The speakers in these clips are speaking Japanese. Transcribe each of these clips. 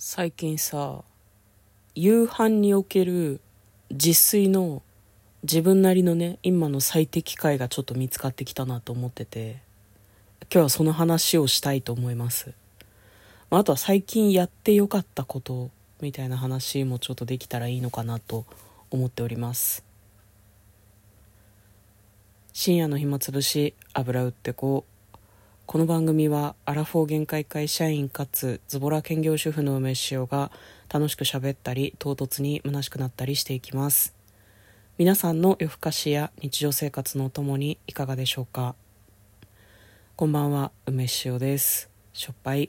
最近さ、夕飯における自炊の自分なりのね、今の最適解がちょっと見つかってきたなと思ってて、今日はその話をしたいと思います。あとは最近やってよかったことみたいな話もちょっとできたらいいのかなと思っております。深夜の暇つぶし、油売ってこう。この番組はアラフォー限界会社員かつズボラ兼業主婦の梅塩が楽しく喋ったり唐突に虚しくなったりしていきます。皆さんの夜更かしや日常生活のお供にいかがでしょうか。こんばんは、梅塩です。しょっぱい。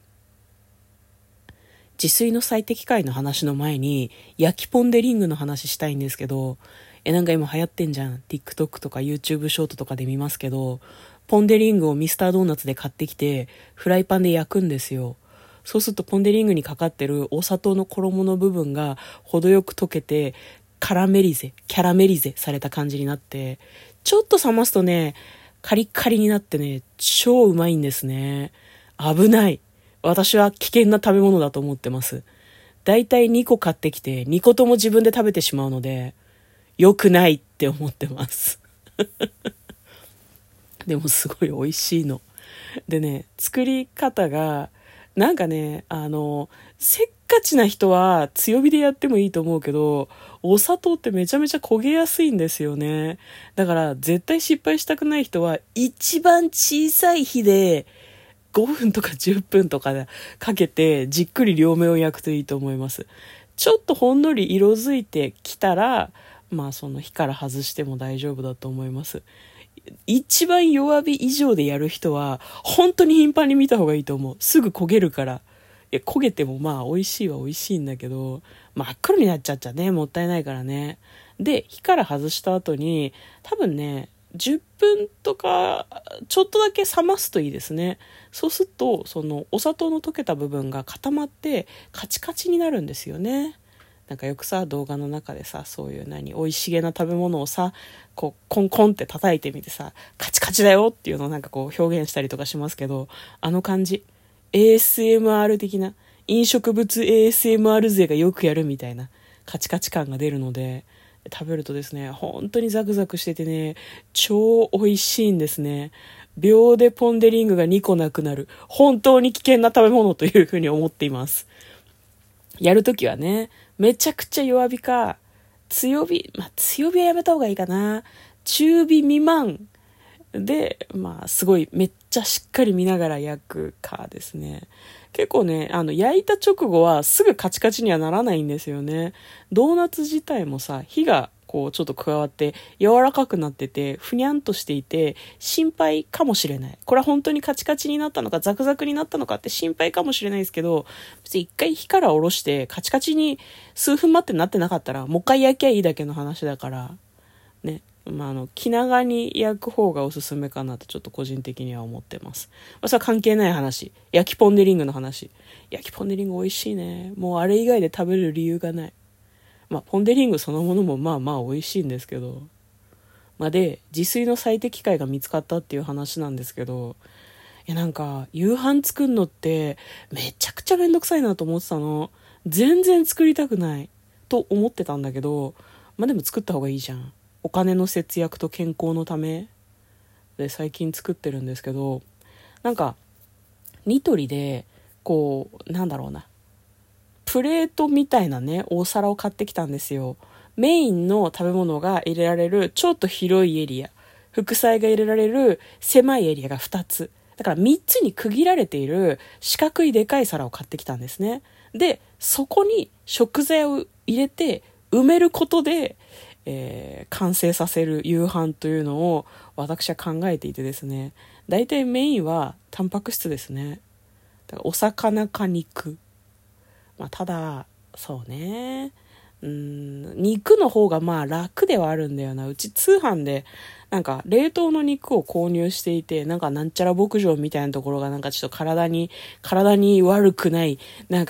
自炊の最適解の話の前に焼きポン・デ・リングの話したいんですけど、なんか今流行ってんじゃん。 TikTok とか YouTube ショートとかで見ますけど、ポン・デ・リングをミスタードーナツで買ってきてフライパンで焼くんですよ。そうするとポン・デ・リングにかかってるお砂糖の衣の部分が程よく溶けてキャラメリゼされた感じになって、ちょっと冷ますとね、カリッカリになってね、超うまいんですね。危ない。私は危険な食べ物だと思ってます。だいたい2個買ってきて2個とも自分で食べてしまうので、良くないって思ってますでもすごい美味しいのでね、作り方がなんかね、せっかちな人は強火でやってもいいと思うけど、お砂糖ってめちゃめちゃ焦げやすいんですよね。だから絶対失敗したくない人は一番小さい火で5分とか10分とかでかけてじっくり両面を焼くといいと思います。ちょっとほんのり色づいてきたら、その火から外しても大丈夫だと思います。一番弱火以上でやる人は本当に頻繁に見た方がいいと思う。すぐ焦げるから。焦げても美味しいは美味しいんだけど、真っ黒になっちゃもったいないからね。で、火から外した後に多分ね、10分とかちょっとだけ冷ますといいですね。そうするとそのお砂糖の溶けた部分が固まってカチカチになるんですよね。なんかよくさ、動画の中でさ、そういう美味しげな食べ物をさ、こうコンコンって叩いてみてさ、カチカチだよっていうのをなんかこう表現したりとかしますけど、あの感じ、 ASMR 的な、飲食物 ASMR 勢がよくやるみたいなカチカチ感が出るので、食べるとですね、本当にザクザクしててね、超美味しいんですね。秒でポン・デ・リングが2個なくなる本当に危険な食べ物というふうに思っています。やるときはね、めちゃくちゃ弱火か、強火、強火はやめた方がいいかな。中火未満で、すごいめっちゃしっかり見ながら焼くかですね。結構ね、焼いた直後はすぐカチカチにはならないんですよね。ドーナツ自体もさ、火がこうちょっと加わって柔らかくなっててふにゃんとしていて心配かもしれない。これは本当にカチカチになったのかザクザクになったのかって心配かもしれないですけど、別に一回火から下ろしてカチカチに数分待ってなってなかったらもう一回焼きゃいいだけの話だからね。気長に焼く方がおすすめかなとちょっと個人的には思ってます。それは関係ない話。焼きポン・デ・リングの話。焼きポン・デ・リング美味しいね。もうあれ以外で食べる理由がない。ポン・デ・リングそのものも美味しいんですけど。で、自炊の最適解が見つかったっていう話なんですけど、なんか、夕飯作るのってめちゃくちゃめんどくさいなと思ってたの。全然作りたくないと思ってたんだけど、でも作った方がいいじゃん。お金の節約と健康のためで最近作ってるんですけど、なんかニトリでこうプレートみたいなね大皿を買ってきたんですよ。メインの食べ物が入れられるちょっと広いエリア、副菜が入れられる狭いエリアが2つだから3つに区切られている四角いでかい皿を買ってきたんですね。でそこに食材を入れて埋めることで完成させる夕飯というのを私は考えていてですね、だいたいメインはタンパク質ですね。だからお魚か肉、ただそうね、肉の方が楽ではあるんだよな。うち通販でなんか冷凍の肉を購入していて、なんちゃら牧場みたいなところがちょっと体に悪くない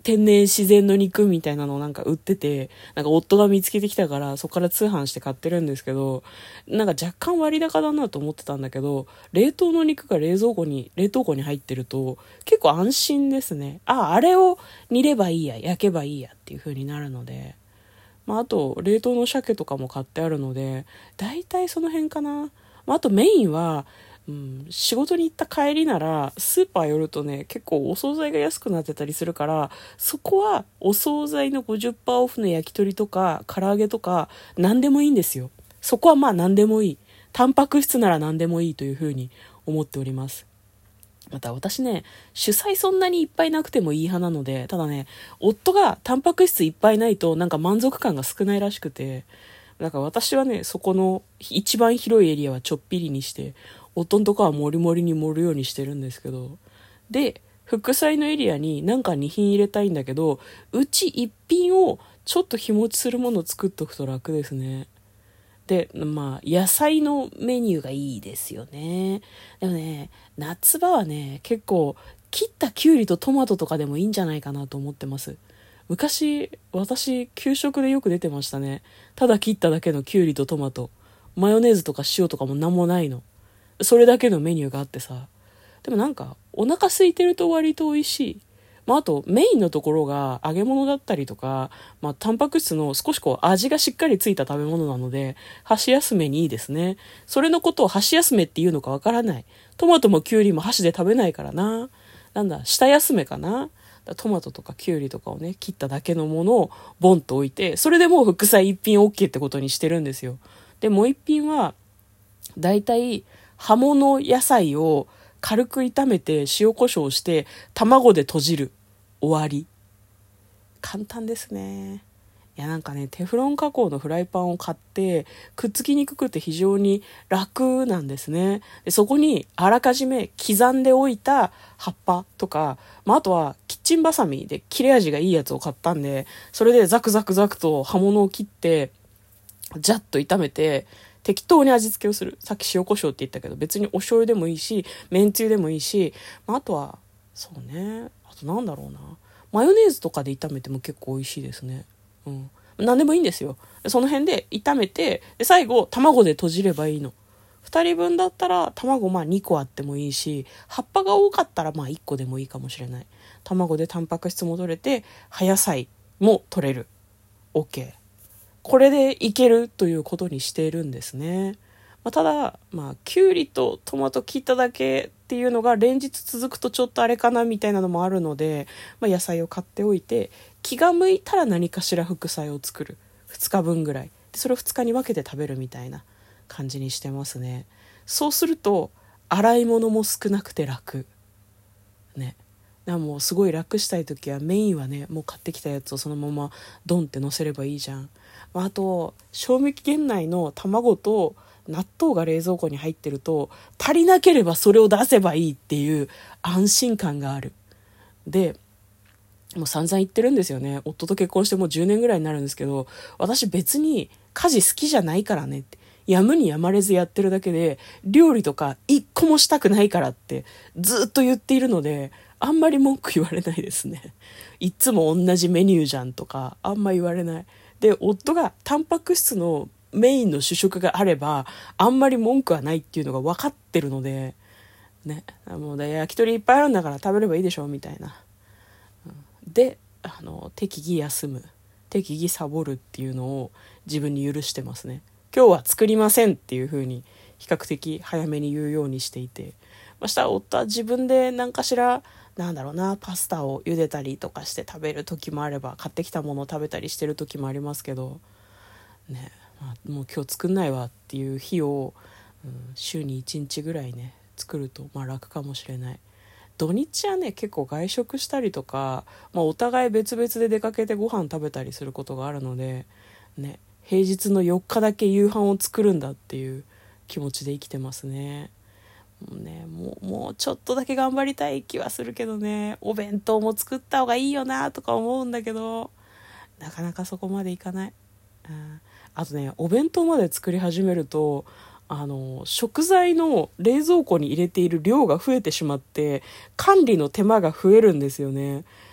天然自然の肉みたいなのをなんか売ってて、なんか夫が見つけてきたからそこから通販して買ってるんですけど、なんか若干割高だなと思ってたんだけど、冷凍の肉が冷凍庫に入ってると結構安心ですね。あれを煮ればいいや、焼けばいいやっていう風になるので、あと冷凍の鮭とかも買ってあるので、だいたいその辺かな。あとメインは、仕事に行った帰りならスーパー寄るとね、結構お惣菜が安くなってたりするから、そこはお惣菜の 50% オフの焼き鳥とか唐揚げとか何でもいいんですよ。そこは何でもいい、タンパク質なら何でもいいというふうに思っております。また私ね、主菜そんなにいっぱいなくてもいい派なので、ただね、夫がタンパク質いっぱいないとなんか満足感が少ないらしくて、だから私はね、そこの一番広いエリアはちょっぴりにして、夫のとこはモリモリに盛るようにしてるんですけど、で、副菜のエリアになんか2品入れたいんだけど、うち1品をちょっと日持ちするものを作っとくと楽ですね。で、野菜のメニューがいいですよね。でもね、夏場はね、結構切ったきゅうりとトマトとかでもいいんじゃないかなと思ってます。昔、私、給食でよく出てましたね。ただ切っただけのきゅうりとトマト。マヨネーズとか塩とかもなんもないの。それだけのメニューがあってさ。でもなんか、お腹空いてると割と美味しい。あと、メインのところが揚げ物だったりとか、タンパク質の少し味がしっかりついた食べ物なので、箸休めにいいですね。それのことを箸休めっていうのかわからない。トマトもキュウリも箸で食べないからな。舌休めかな。トマトとかキュウリとかをね、切っただけのものをボンと置いて、それでもう副菜一品 OK ってことにしてるんですよ。で、もう一品は、だいたい葉物野菜を軽く炒めて塩コショウして卵で閉じる。終わり。簡単ですね。いやなんかね、テフロン加工のフライパンを買ってくっつきにくくて非常に楽なんですね。でそこにあらかじめ刻んでおいた葉っぱとか、あとはキッチンバサミで切れ味がいいやつを買ったんで、それでザクザクザクと葉物を切ってジャッと炒めて適当に味付けをする。さっき塩コショウって言ったけど、別にお醤油でもいいし、めんつゆでもいいし、あとは、そうね。あとなんだろうな。マヨネーズとかで炒めても結構美味しいですね。何でもいいんですよ。その辺で炒めて、で最後、卵で閉じればいいの。2人分だったら、卵2個あってもいいし、葉っぱが多かったら1個でもいいかもしれない。卵でタンパク質も取れて、葉野菜も取れる。OK。これでいけるということにしているんですね。ただ、きゅうりとトマト切っただけっていうのが連日続くとちょっとあれかなみたいなのもあるので、野菜を買っておいて、気が向いたら何かしら副菜を作る。2日分ぐらい。それを2日に分けて食べるみたいな感じにしてますね。そうすると、洗い物も少なくて楽。ね。もうすごい楽したい時はメインはね、もう買ってきたやつをそのままドンって乗せればいいじゃん。あと賞味期限内の卵と納豆が冷蔵庫に入ってると、足りなければそれを出せばいいっていう安心感がある。でもう散々言ってるんですよね。夫と結婚してもう10年ぐらいになるんですけど、私別に家事好きじゃないからねって、やむにやまれずやってるだけで、料理とか一個もしたくないからってずっと言っているので、あんまり文句言われないですね。いつも同じメニューじゃんとかあんま言われない。で、夫がタンパク質のメインの主食があればあんまり文句はないっていうのが分かってるのでね、もう焼き鳥いっぱいあるんだから食べればいいでしょみたいな。で、適宜休む、適宜サボるっていうのを自分に許してますね。今日は作りませんっていう風に比較的早めに言うようにしていて、したら夫は自分で何かしらパスタを茹でたりとかして食べる時もあれば、買ってきたものを食べたりしてる時もありますけどね、もう今日作んないわっていう日を、週に1日ぐらいね作ると楽かもしれない。土日はね結構外食したりとか、お互い別々で出かけてご飯食べたりすることがあるのでね、平日の4日だけ夕飯を作るんだっていう気持ちで生きてますね。もうちょっとだけ頑張りたい気はするけどね、お弁当も作った方がいいよなとか思うんだけど、なかなかそこまでいかない。あとね、お弁当まで作り始めると食材の冷蔵庫に入れている量が増えてしまって、管理の手間が増えるんですよね。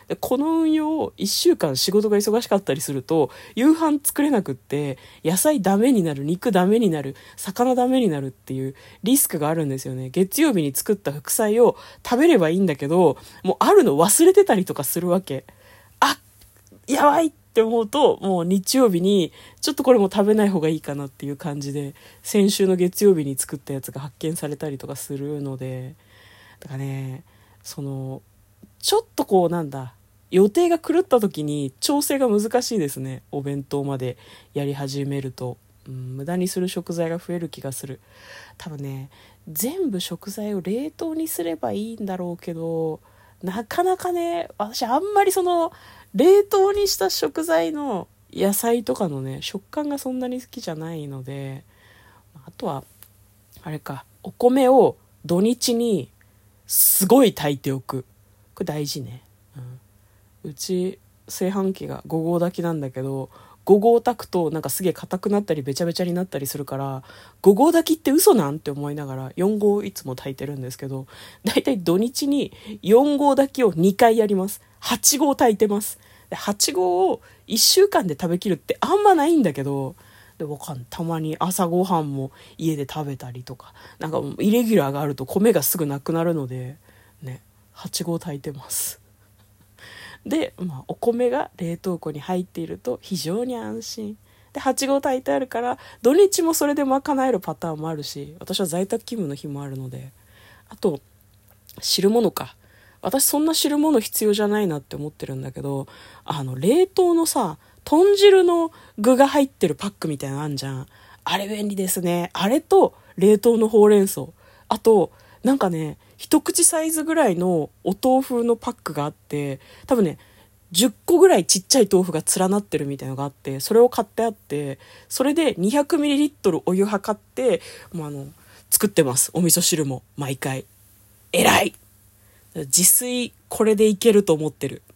でこの運用を1週間仕事が忙しかったりすると夕飯作れなくって、野菜ダメになる、肉ダメになる、魚ダメになるっていうリスクがあるんですよね。月曜日に作った副菜を食べればいいんだけど、もうあるの忘れてたりとかするわけ。あ、やばいって思うと、もう日曜日にちょっとこれも食べない方がいいかなっていう感じで、先週の月曜日に作ったやつが発見されたりとかするので、だからね、ちょっと予定が狂った時に調整が難しいですね。お弁当までやり始めると、無駄にする食材が増える気がする。多分ね、全部食材を冷凍にすればいいんだろうけど、なかなかね、私あんまり冷凍にした食材の野菜とかのね、食感がそんなに好きじゃないので、あとはあれか、お米を土日にすごい炊いておく。これ大事ね。うち炊飯器が5合炊きなんだけど、5合炊くとなんかすげえ硬くなったりべちゃべちゃになったりするから、5合炊きって嘘なんって思いながら4合いつも炊いてるんですけど、だいたい土日に4合炊きを2回やります。8合炊いてます。で8合を1週間で食べきるってあんまないんだけど、たまに朝ごはんも家で食べたりとか、なんかイレギュラーがあると米がすぐなくなるのでね、8合炊いてます。で、お米が冷凍庫に入っていると非常に安心で、8合炊いてあるから土日もそれで賄えるパターンもあるし、私は在宅勤務の日もあるので。あと汁物か、私そんな汁物必要じゃないなって思ってるんだけど、冷凍のさ、豚汁の具が入ってるパックみたいなのあんじゃん。あれ便利ですね。あれと冷凍のほうれん草、あとなんかね、一口サイズぐらいのお豆腐のパックがあって、多分ね10個ぐらいちっちゃい豆腐が連なってるみたいなのがあって、それを買ってあって、それで 200ml お湯測って、作ってます。お味噌汁も毎回。偉い。自炊これでいけると思ってる。